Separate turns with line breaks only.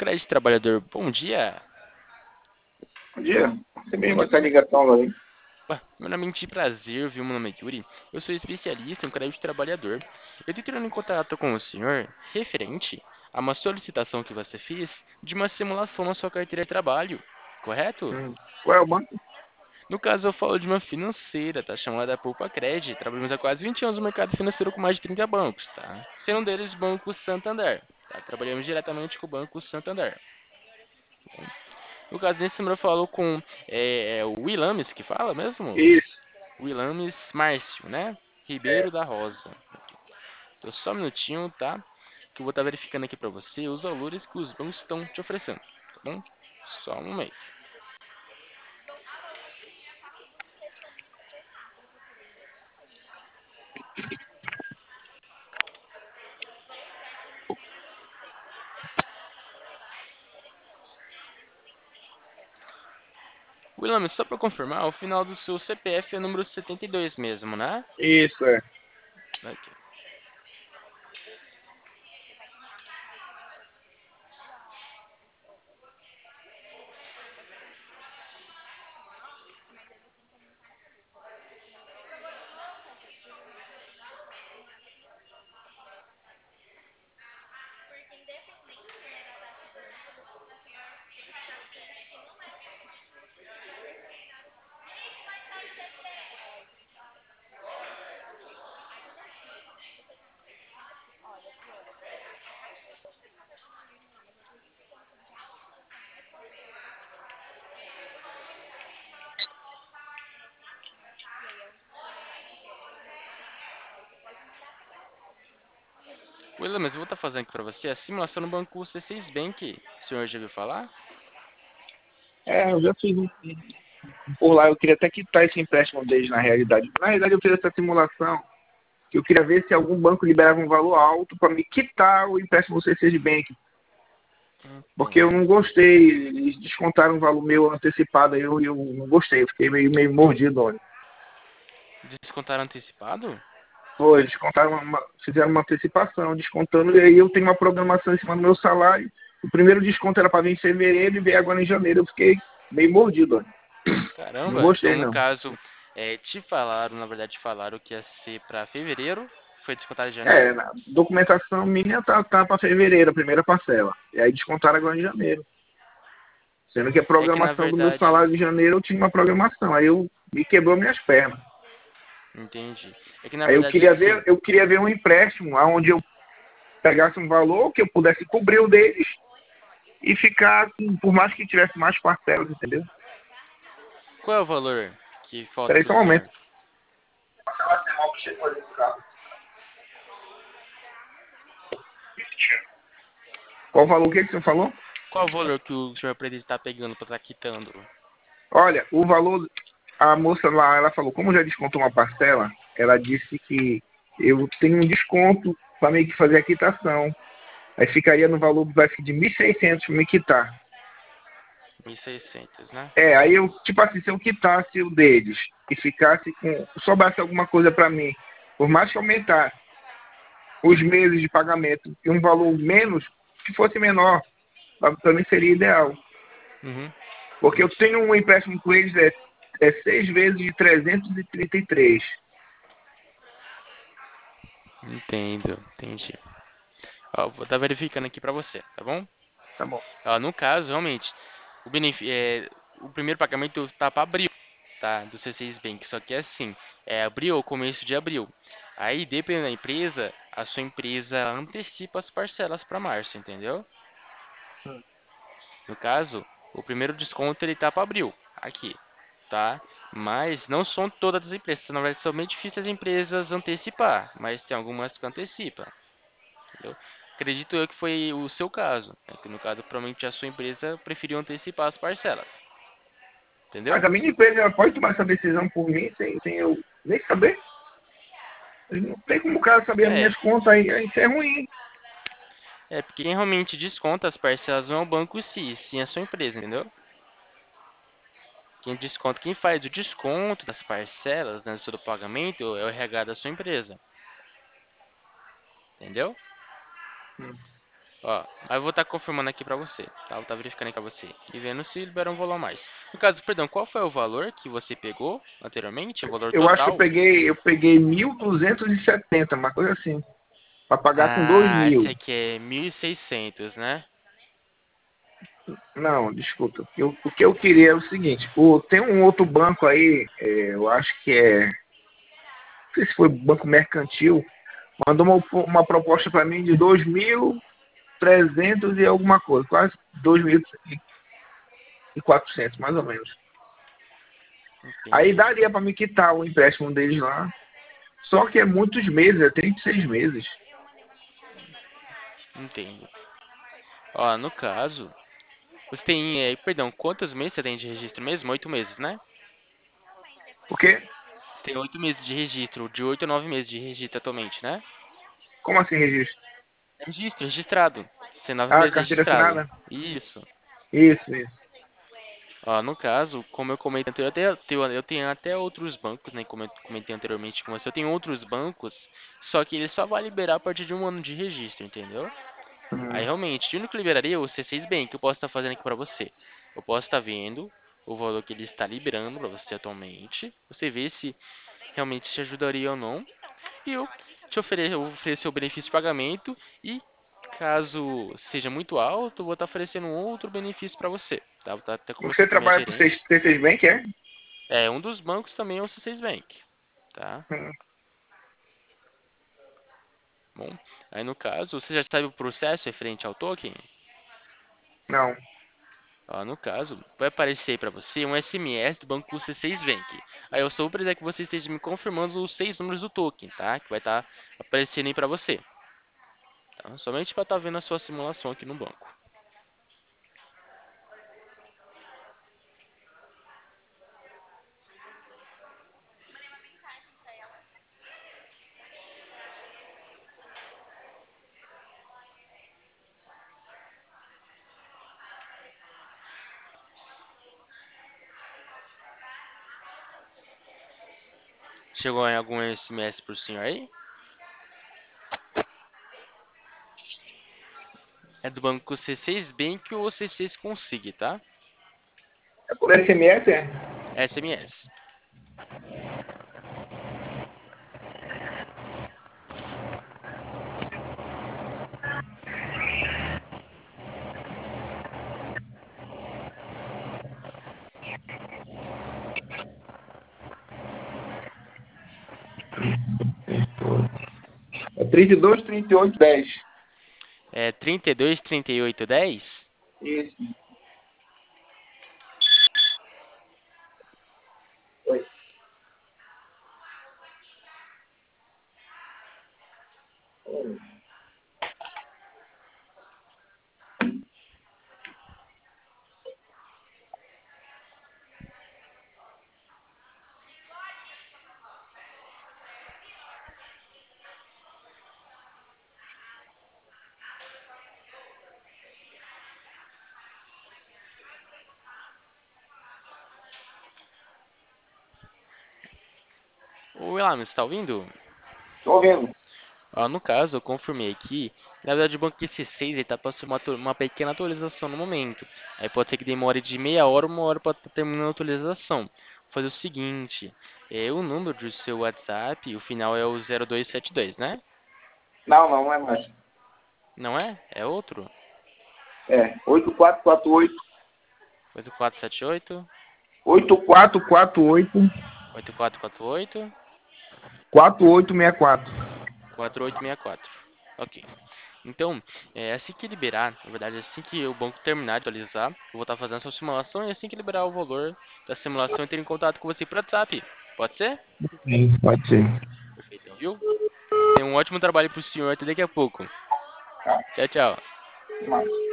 Crédito Trabalhador, bom dia.
Bom dia. Você mesmo essa ligação aí.
Ué, meu nome é de prazer, viu? Meu nome é Yuri. Eu sou especialista em crédito trabalhador. Eu tô entrando em contato com o senhor referente a uma solicitação que você fez de uma simulação na sua carteira de trabalho, correto?
Qual é o banco?
No caso, eu falo de uma financeira, tá? Chamada Poupa Cred. Trabalhamos há quase 20 anos no mercado financeiro com mais de 30 bancos, tá? Sendo um deles o Banco Santander, tá? Trabalhamos diretamente com o Banco Santander. No caso, nesse número eu falo com o Willames, que fala mesmo?
Isso.
Willames Márcio, né? Ribeiro da Rosa. Então, só um minutinho, tá? Que eu vou estar verificando aqui pra você os valores que os bancos estão te oferecendo, tá bom? Só um momento. Willames, só pra confirmar, o final do seu CPF é o número 72 mesmo, né?
Isso, é.
Ok. Willames, eu vou estar fazendo aqui pra você a simulação no banco C6 Bank. O senhor já viu falar?
É, eu já fiz por lá. Eu queria até quitar esse empréstimo deles na realidade. Na realidade, eu fiz essa simulação que eu queria ver se algum banco liberava um valor alto para me quitar o empréstimo do CC de Bank. Porque eu
Entendo.
não gostei. Eles descontaram um valor meu antecipado. Eu não gostei. Eu fiquei meio mordido, olha.
Descontaram antecipado?
Pô, eles contaram fizeram uma antecipação, descontando, e aí eu tenho uma programação em cima do meu salário. O primeiro desconto era para vir em fevereiro e veio agora em janeiro. Eu fiquei meio mordido, olha. Não
Caramba, então
gostei,
no
não.
caso, te falaram, na verdade falaram que ia ser pra fevereiro, foi descontado em
É,
janeiro?
na documentação minha tá para fevereiro, a primeira parcela. E aí descontaram agora em janeiro. Sendo que a
É que na
programação do meu
verdade,
salário de janeiro eu tinha uma programação. Aí eu me quebrou minhas pernas.
entendi. É que na
Aí
verdade assim,
eu queria ver um empréstimo onde eu pegasse um valor que eu pudesse cobrir o deles e ficar, por mais que tivesse mais parcelas, entendeu?
qual é o valor que falta
Peraí
pro
só um momento.
senhor?
Qual o valor que você falou?
Qual é o valor que o senhor pretende estar pegando pra estar quitando?
Olha, o valor, a moça lá, ela falou, como já descontou uma parcela, ela disse que eu tenho um desconto para meio que fazer a quitação. Aí ficaria no valor vai de 1.600 para me quitar.
1.600, né?
É, aí eu, tipo assim, se eu quitasse o deles e ficasse com, sobrasse alguma coisa para mim, por mais que aumentasse os meses de pagamento e um valor menos, que fosse menor, para mim seria ideal.
Uhum,
Porque eu
entendi.
tenho um empréstimo com eles, é 6 vezes de 333.
Entendo, entendi. Ó, vou estar verificando aqui pra você, tá bom?
Tá bom.
Ó, no caso, realmente, o primeiro pagamento tá para abril, tá? Do C6 Bank. Só que é assim, é abril ou começo de abril. Aí, dependendo da empresa, a sua empresa antecipa as parcelas para março, entendeu? No caso, o primeiro desconto ele tá para abril, aqui, tá? Mas não são todas as empresas. Na verdade, são bem difíceis as empresas antecipar, mas tem algumas que antecipam, entendeu? Acredito eu que foi o seu caso, né? Que no caso, provavelmente a sua empresa preferiu antecipar as parcelas,
Mas
entendeu?
a minha empresa ela pode tomar essa decisão por mim sem eu nem saber. Não tem como o cara saber as
É,
minhas contas aí, isso é ruim.
porque quem realmente desconta as parcelas não é o banco em si, sim a sua empresa, entendeu? Quem desconta, quem faz o desconto das parcelas, né, do seu pagamento é o RH da sua empresa, entendeu? Ó, mas eu vou estar confirmando aqui pra você, tá? Vou estar verificando aqui pra você e vendo se libera um valor a mais. No caso, perdão, qual foi o valor que você pegou anteriormente? O valor
Eu acho que
total?
eu peguei 1.270, uma coisa assim, para pagar com 2
Ah, esse
mil.
aqui é 1.600, né?
Não, desculpa. O que eu queria é o seguinte: tem um outro banco aí, eu acho que não sei se foi Banco Mercantil, mandou uma proposta para mim de 2.300 e alguma coisa, quase 2.400, mais ou menos. Aí
Entendi,
daria para me quitar o empréstimo deles lá. Só que é muitos meses, é 36 meses.
entendo. Ó, no caso, você tem, perdão, quantos meses você tem de registro mesmo? 8 meses, né?
Por quê?
Você tem 8 meses de registro, de 8 a 9 meses de registro atualmente, né?
Como assim registro?
Registro, registrado. Você tem nove
Ah,
meses
carteira
registrado.
assinada?
Isso.
Isso, isso.
Ó, no caso, como eu comentei eu tenho até outros bancos, né? Como eu comentei anteriormente com você, eu tenho outros bancos, só que ele só vai liberar a partir de um ano de registro, entendeu? Aí
Hum.
realmente, o único que liberaria é o C6 Bank, que eu posso estar fazendo aqui pra você. Eu posso estar vendo o valor que ele está liberando pra você atualmente. Você vê se realmente te ajudaria ou não. E eu oferecer o benefício de pagamento e caso seja muito alto, eu vou estar oferecendo um outro benefício para você. Tá? Vou estar até
Você
conversando com a minha
trabalha para o
gerente.
C6 Bank, é?
É, um dos bancos também é o C6 Bank, tá?
Hum.
Bom, aí no caso, você já sabe o processo referente ao token?
Não.
Ó, no caso, vai aparecer para você um SMS do banco C6 Bank. Aí eu só vou precisar que você esteja me confirmando os 6 números do token, tá? Que vai estar aparecendo aí para você, tá? Somente para estar vendo a sua simulação aqui no banco. Chegou em algum SMS pro senhor aí? É do banco C6 Bank ou C6 Consig, tá?
É por SMS, é?
SMS.
É 32, 38, 10.
É 32 38 10?
Isso. Oi.
Oi lá, você tá ouvindo?
Tô ouvindo.
Ó, no caso, eu confirmei aqui. Na verdade, o banco QC6 ele tá passando uma pequena atualização no momento. Aí pode ser que demore de meia hora, 1 hora para terminar a atualização. Vou fazer o seguinte: o número do seu WhatsApp, o final é o 0272, né?
Não, não, não é mais.
Não é? É outro?
É 8448
8478
8448
8448
4864.
4864. Ok. Então, assim que liberar, na verdade, assim que o banco terminar de atualizar, eu vou estar fazendo a sua simulação e assim que liberar o valor da simulação, eu entro em contato com você por WhatsApp. Pode ser?
Sim, pode ser.
Perfeito, então, viu? Tenha um ótimo trabalho pro senhor até daqui a pouco.
Tá,
Tchau, tchau.
mais.